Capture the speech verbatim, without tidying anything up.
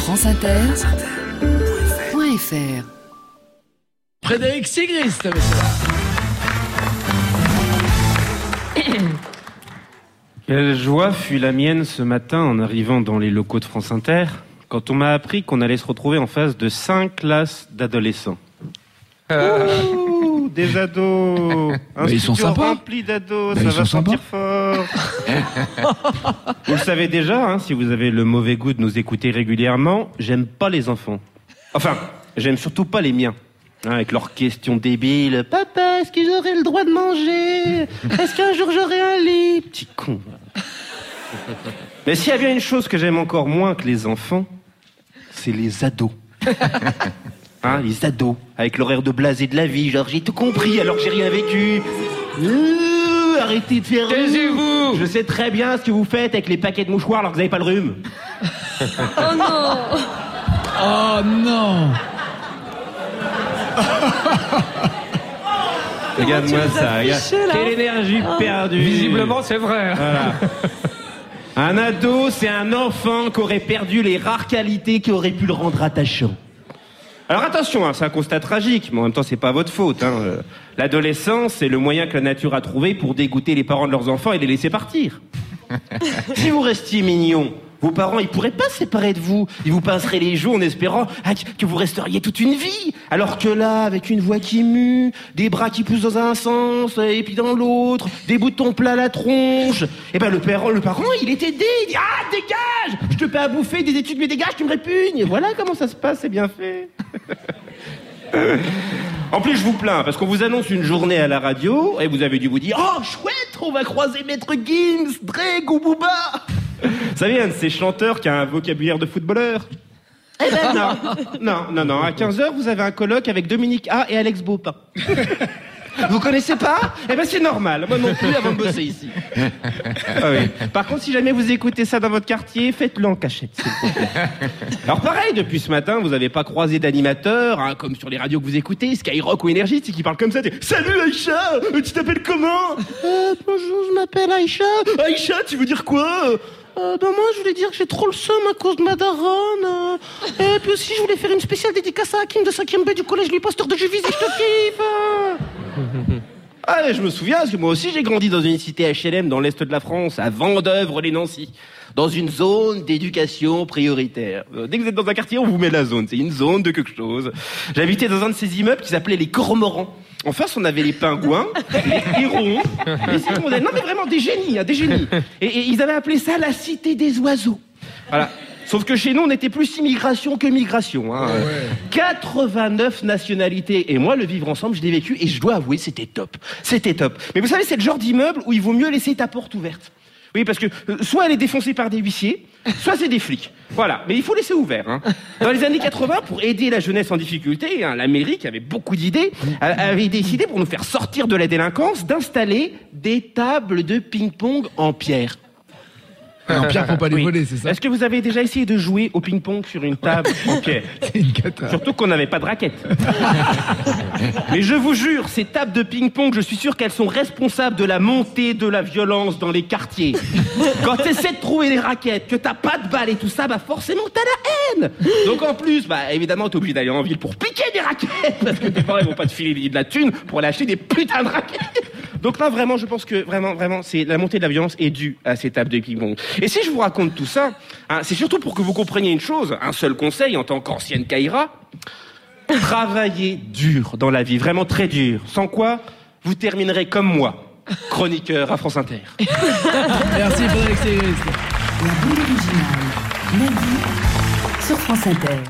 franceinter point f r. Frédéric Sigrist, monsieur. Quelle joie fut la mienne ce matin en arrivant dans les locaux de France Inter, quand on m'a appris qu'on allait se retrouver en face de cinq classes d'adolescents. Euh... Ouh, des ados. Un ils sont sympas. Rempli d'ados, bah, ça va sentir fort. Vous le savez déjà, hein, si vous avez le mauvais goût de nous écouter régulièrement, j'aime pas les enfants. Enfin, j'aime surtout pas les miens. Hein, avec leurs questions débiles. Papa, est-ce que j'aurai le droit de manger? Est-ce qu'un jour j'aurai un lit? Petit con. Mais s'il y a bien une chose que j'aime encore moins que les enfants, c'est les ados. Hein, les ados, avec l'horaire de blasé de la vie, genre j'ai tout compris alors que j'ai rien vécu. Euh, arrêtez de faire... Taisez-vous. Je sais très bien ce que vous faites avec les paquets de mouchoirs alors que vous n'avez pas le rhume. Oh non. Oh non. Regarde-moi ça, regarde. Quelle énergie oh. perdue. Visiblement, c'est vrai. Voilà. Un ado, c'est un enfant qui aurait perdu les rares qualités qui auraient pu le rendre attachant. Alors attention, hein, c'est un constat tragique, mais en même temps, c'est pas votre faute. Hein. L'adolescence, c'est le moyen que la nature a trouvé pour dégoûter les parents de leurs enfants et les laisser partir. Si vous restiez mignon, vos parents, ils pourraient pas se séparer de vous. Ils vous pinceraient les joues en espérant ah, que vous resteriez toute une vie. Alors que là, avec une voix qui mue, des bras qui poussent dans un sens et puis dans l'autre, des boutons plats à la tronche, et ben le parent, le parent, il était dé, il dit ah dégage, je te paie à bouffer des études, mais dégage, tu me répugnes. Voilà comment ça se passe, c'est bien fait. En plus, je vous plains, parce qu'on vous annonce une journée à la radio, et vous avez dû vous dire « Oh, chouette, on va croiser Maître Gims, Drake ou Booba !» Ça vient de ces chanteurs qui a un vocabulaire de footballeur. Eh ben non, non, non, non, à quinze heures, vous avez un colloque avec Dominique A et Alex Baupin. Vous connaissez pas? Eh ben c'est normal, moi non plus avant de bosser ici. Ah oui. Par contre, si jamais vous écoutez ça dans votre quartier, faites-le en cachette, s'il vous plaît. Alors pareil, depuis ce matin, vous n'avez pas croisé d'animateurs, hein, comme sur les radios que vous écoutez, Skyrock ou Énergie, qui parlent comme ça. Salut Aïcha, tu t'appelles comment? euh, Bonjour, je m'appelle Aïcha. Aïcha, tu veux dire quoi? Euh, ben moi, je voulais dire que j'ai trop le seum à cause de ma daronne. Euh, et puis aussi, je voulais faire une spéciale dédicace à Hakim de cinquième B du collège Louis Pasteur de Juvisy, je te kiffe. Ah, je me souviens, parce que moi aussi, j'ai grandi dans une cité H L M dans l'Est de la France, à Vendeuvre-les-Nancy, dans une zone d'éducation prioritaire. Dès que vous êtes dans un quartier, on vous met la zone. C'est une zone de quelque chose. J'habitais dans un de ces immeubles qui s'appelait les Cormorans. En face, on avait les pingouins, les hérons, les hirondelles. Non, mais vraiment, des génies, hein, des génies. Et, et ils avaient appelé ça la cité des oiseaux. Voilà. Sauf que chez nous, on était plus immigration que migration. Hein. Ouais. quatre-vingt-neuf nationalités. Et moi, le vivre ensemble, je l'ai vécu et je dois avouer, c'était top. C'était top. Mais vous savez, c'est le genre d'immeuble où il vaut mieux laisser ta porte ouverte. Oui, parce que euh, soit elle est défoncée par des huissiers, soit c'est des flics. Voilà, mais il faut laisser ouvert. Hein. Dans les années quatre-vingts, pour aider la jeunesse en difficulté, hein, la mairie, qui avait beaucoup d'idées, avait décidé, pour nous faire sortir de la délinquance, d'installer des tables de ping-pong en pierre. En pierre, faut pas les oui. voler, c'est ça? Est-ce que vous avez déjà essayé de jouer au ping-pong sur une table en pierre? C'est une cata. Surtout qu'on n'avait pas de raquettes. Mais je vous jure, ces tables de ping-pong, je suis sûr qu'elles sont responsables de la montée de la violence dans les quartiers. Quand tu essaies de trouver des raquettes, que t'as pas de balles et tout ça, bah forcément t'as la haine. Donc en plus, bah évidemment t'es obligé d'aller en ville pour piquer des raquettes, parce que tes parents ils vont pas te filer de la thune pour aller acheter des putains de raquettes. Donc là, vraiment, je pense que vraiment, vraiment, c'est la montée de la violence est due à ces tables de ping-pong. Et si je vous raconte tout ça, hein, c'est surtout pour que vous compreniez une chose, un seul conseil en tant qu'ancienne Kaira, travaillez dur dans la vie, vraiment très dur. Sans quoi, vous terminerez comme moi, chroniqueur à France Inter. Merci Frédéric Sigrist. La bande originale, lundi, sur France Inter.